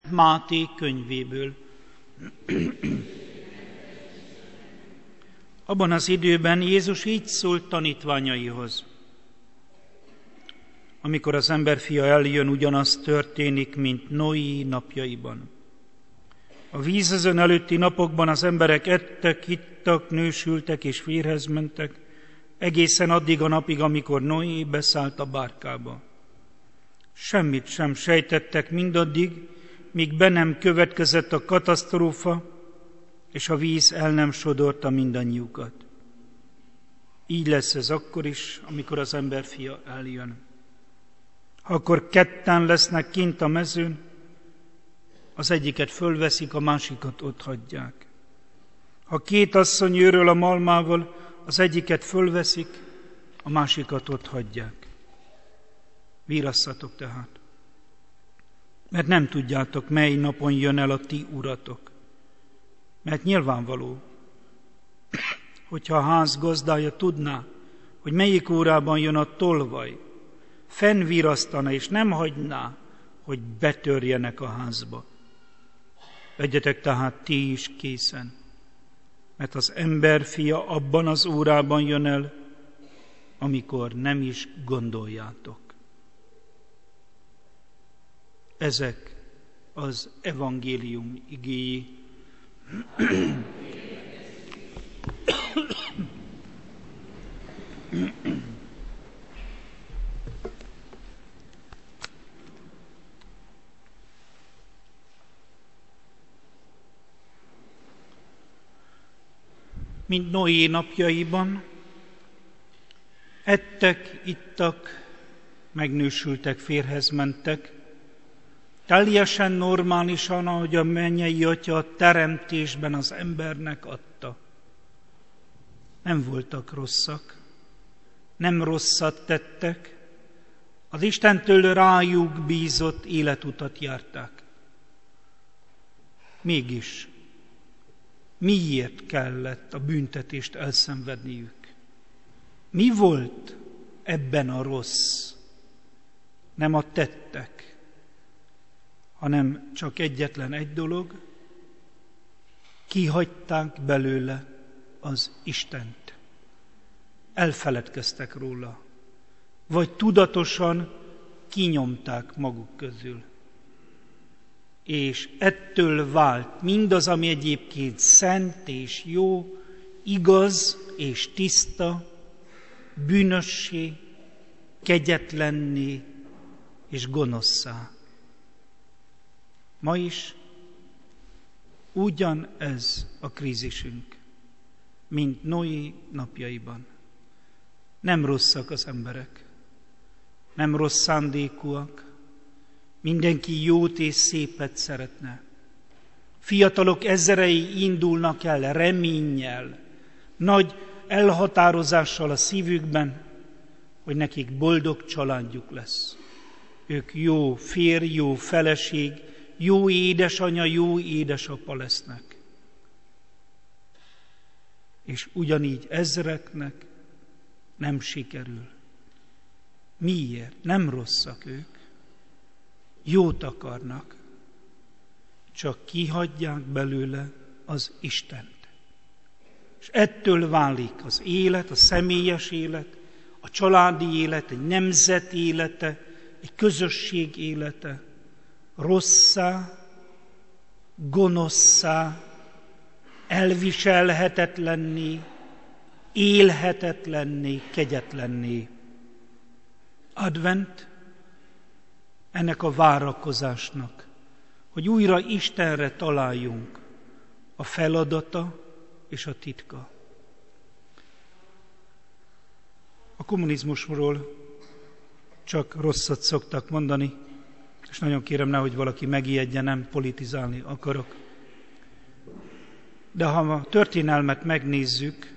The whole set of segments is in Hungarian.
Máté könyvéből. Abban az időben Jézus így szólt tanítványaihoz. Amikor az emberfia eljön, ugyanaz történik, mint Noé napjaiban. A vízözön előtti napokban az emberek ettek, ittak, nősültek és férjhez mentek, egészen addig a napig, amikor Noé beszállt a bárkába. Semmit sem sejtettek mindaddig, míg be nem következett a katasztrófa, és a víz el nem sodorta mindannyiukat. Így lesz ez akkor is, amikor az emberfia eljön. Ha akkor ketten lesznek kint a mezőn, az egyiket fölveszik, a másikat otthagyják. Ha két asszony őröl a malmával, az egyiket fölveszik, a másikat otthagyják. Vírasszatok tehát, mert nem tudjátok, mely napon jön el a ti uratok. Mert nyilvánvaló, hogyha a ház gazdája tudná, hogy melyik órában jön a tolvaj, fennvirasztana és nem hagyná, hogy betörjenek a házba. Legyetek tehát ti is készen, mert az emberfia abban az órában jön el, amikor nem is gondoljátok. Ezek az evangélium igéi. Mint Noé napjaiban, ettek, ittak, megnősültek, férjhez mentek, teljesen normálisan, ahogy a mennyei Atya a teremtésben az embernek adta. Nem voltak rosszak, nem rosszat tettek, az Istentől rájuk bízott életutat járták. Mégis, miért kellett a büntetést elszenvedniük? Mi volt ebben a rossz? Nem a tettek, hanem csak egyetlen egy dolog, kihagyták belőle az Istent. Elfeledkeztek róla, vagy tudatosan kinyomták maguk közül. És ettől vált mindaz, ami egyébként szent és jó, igaz és tiszta, bűnössé, kegyetlenné és gonoszszá. Ma is ugyanez a krízisünk, mint Noé napjaiban. Nem rosszak az emberek, nem rossz szándékúak, mindenki jót és szépet szeretne. Fiatalok ezrei indulnak el reménnyel, nagy elhatározással a szívükben, hogy nekik boldog családjuk lesz. Ők jó férj, jó feleség, jó édesanya, jó édesapa lesznek. És ugyanígy ezreknek nem sikerül. Miért? Nem rosszak ők. Jót akarnak, csak kihagyják belőle az Istent. És ettől válik az élet, a személyes élet, a családi élet, egy nemzet élete, egy közösség élete rosszá, gonoszszá, elviselhetetlenné, élhetetlenné, kegyetlenné. Advent ennek a várakozásnak, hogy újra Istenre találjunk, a feladata és a titka. A kommunizmusról csak rosszat szoktak mondani, és nagyon kérem, nehogy valaki megijedjen, nem politizálni akarok. De ha a történelmet megnézzük,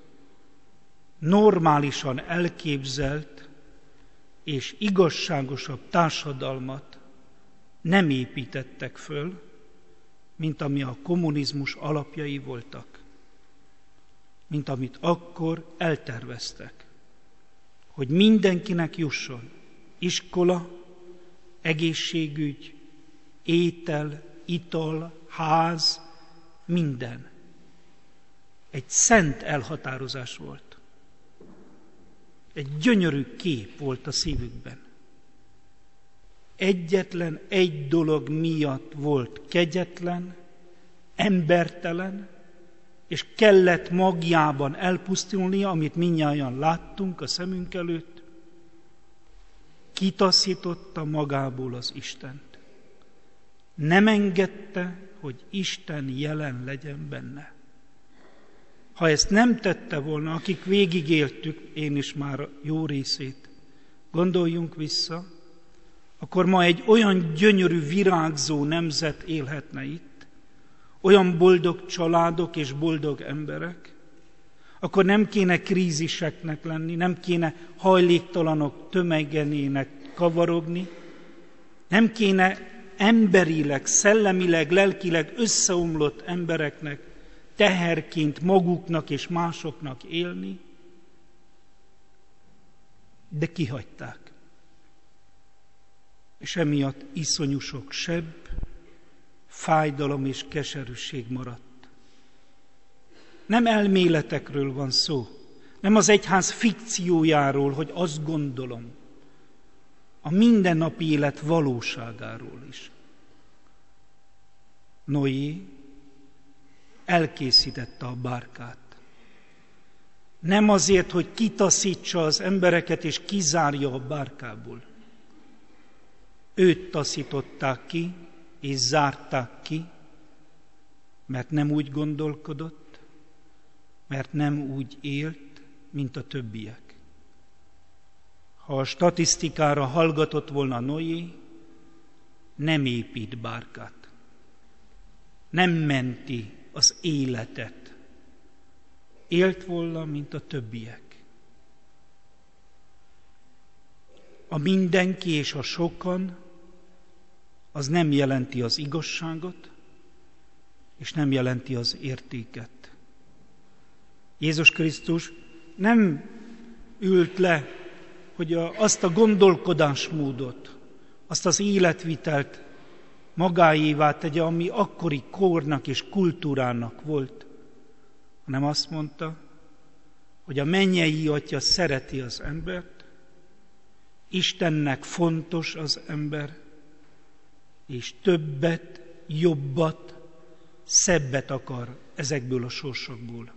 normálisan elképzelt és igazságosabb társadalmat nem építettek föl, mint ami a kommunizmus alapjai voltak, mint amit akkor elterveztek, hogy mindenkinek jusson iskola, egészségügy, étel, ital, ház, minden. Egy szent elhatározás volt. Egy gyönyörű kép volt a szívükben. Egyetlen egy dolog miatt volt kegyetlen, embertelen, és kellett magjában elpusztulnia, amit mindnyájan láttunk a szemünk előtt, kitaszította magából az Istent. Nem engedte, hogy Isten jelen legyen benne. Ha ezt nem tette volna, akik végigéltük, én is már jó részét, gondoljunk vissza, akkor ma egy olyan gyönyörű, virágzó nemzet élhetne itt, olyan boldog családok és boldog emberek, akkor nem kéne kríziseknek lenni, nem kéne hajléktalanok tömegenének kavarogni, nem kéne emberileg, szellemileg, lelkileg összeomlott embereknek teherként maguknak és másoknak élni, de kihagyták. És emiatt iszonyú sok seb, fájdalom és keserűség maradt. Nem elméletekről van szó, nem az egyház fikciójáról, hogy azt gondolom, a mindennapi élet valóságáról is. Noé elkészítette a bárkát. Nem azért, hogy kitaszítsa az embereket és kizárja a bárkából. Őt taszították ki, és zárták ki, mert nem úgy gondolkodott, mert nem úgy élt, mint a többiek. Ha a statisztikára hallgatott volna Noé, nem épít bárkát, nem menti az életet, élt volna, mint a többiek. A mindenki és a sokan az nem jelenti az igazságot, és nem jelenti az értéket. Jézus Krisztus nem ült le, hogy azt a gondolkodásmódot, azt az életvitelt magáévá tegye, ami akkori kornak és kultúrának volt, hanem azt mondta, hogy a mennyei Atya szereti az embert, Istennek fontos az ember, és többet, jobbat, szebbet akar ezekből a sorsokból.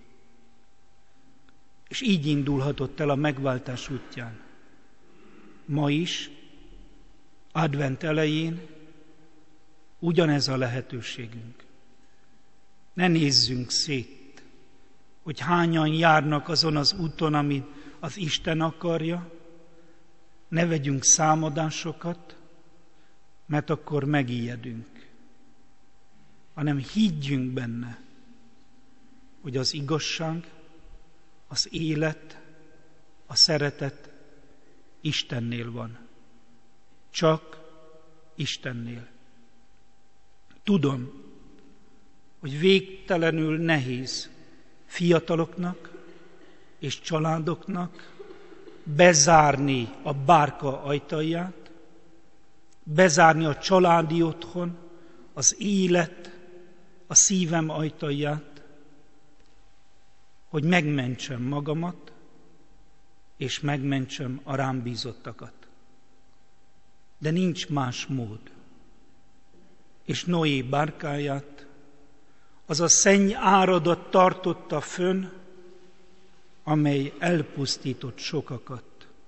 És így indulhatott el a megváltás útján. Ma is, advent elején ugyanez a lehetőségünk. Ne nézzünk szét, hogy hányan járnak azon az úton, amit az Isten akarja, ne vegyünk számadásokat, mert akkor megijedünk, hanem higgyünk benne, hogy az igazság, az élet, a szeretet Istennél van. Csak Istennél. Tudom, hogy végtelenül nehéz fiataloknak és családoknak bezárni a bárka ajtaját, bezárni a családi otthon, az élet, a szívem ajtaját, hogy megmentsem magamat, és megmentsem a rám bízottakat. De nincs más mód. És Noé bárkáját az a szenny áradat tartotta fönn, amely elpusztított sokakat.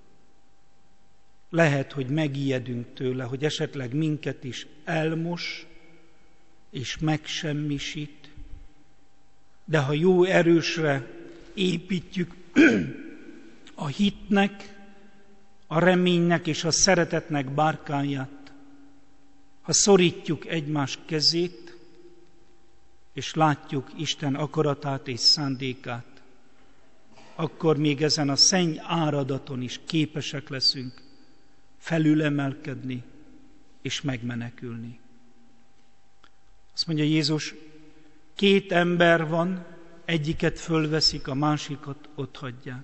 Lehet, hogy megijedünk tőle, hogy esetleg minket is elmos és megsemmisít, de ha jó erősre építjük a hitnek, a reménynek és a szeretetnek bárkáját, ha szorítjuk egymás kezét, és látjuk Isten akaratát és szándékát, akkor még ezen a szenny áradaton is képesek leszünk felülemelkedni és megmenekülni. Azt mondja Jézus, 2 ember van, egyiket fölveszik, a másikat otthagyják.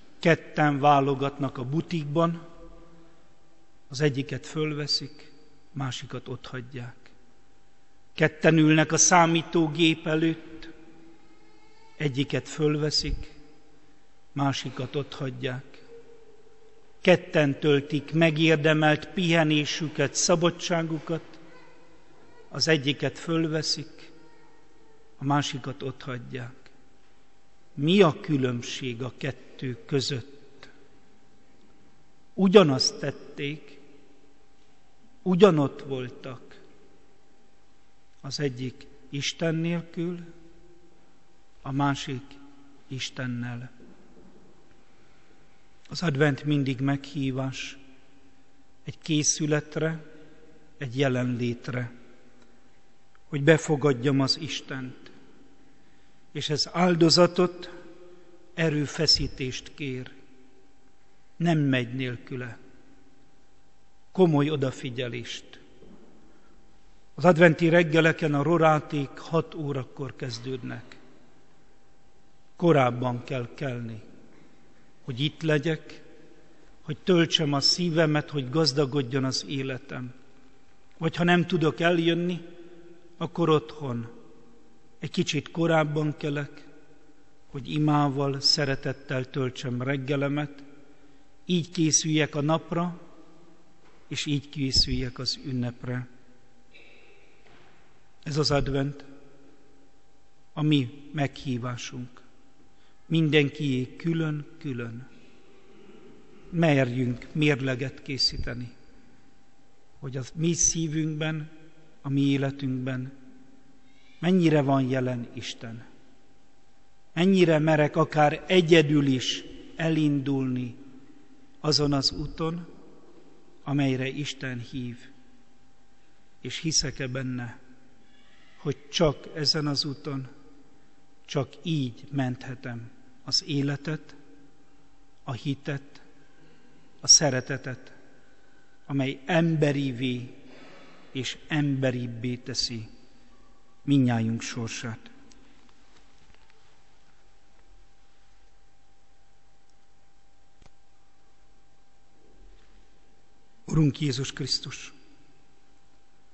2 válogatnak a butikban, az egyiket fölveszik, másikat otthagyják. Ketten ülnek a számítógép előtt, egyiket fölveszik, másikat otthagyják. Ketten töltik megérdemelt pihenésüket, szabadságukat, az egyiket fölveszik, a másikat otthagyják. Mi a különbség a kettő között? Ugyanazt tették, ugyanott voltak. Az egyik Isten nélkül, a másik Istennel. Az advent mindig meghívás egy készületre, egy jelenlétre, hogy befogadjam az Istent. És ez áldozatot, erőfeszítést kér. Nem megy nélküle. Komoly odafigyelést. Az adventi reggeleken a roráték 6 órakor kezdődnek. Korábban kell kelni, hogy itt legyek, hogy töltsem a szívemet, hogy gazdagodjon az életem. Vagy ha nem tudok eljönni, akkor otthon. Egy kicsit korábban kelek, hogy imával, szeretettel töltsem reggelemet, így készüljek a napra, és így készüljek az ünnepre. Ez az advent, a mi meghívásunk. Mindenkié külön-külön. Merjünk mérleget készíteni, hogy a mi szívünkben, a mi életünkben mennyire van jelen Isten. Mennyire merek akár egyedül is elindulni azon az úton, amelyre Isten hív. És hiszek-e benne, hogy csak ezen az úton, csak így menthetem az életet, a hitet, a szeretetet, amely emberivé és emberibbé teszi mindnyájunk sorsát. Urunk Jézus Krisztus,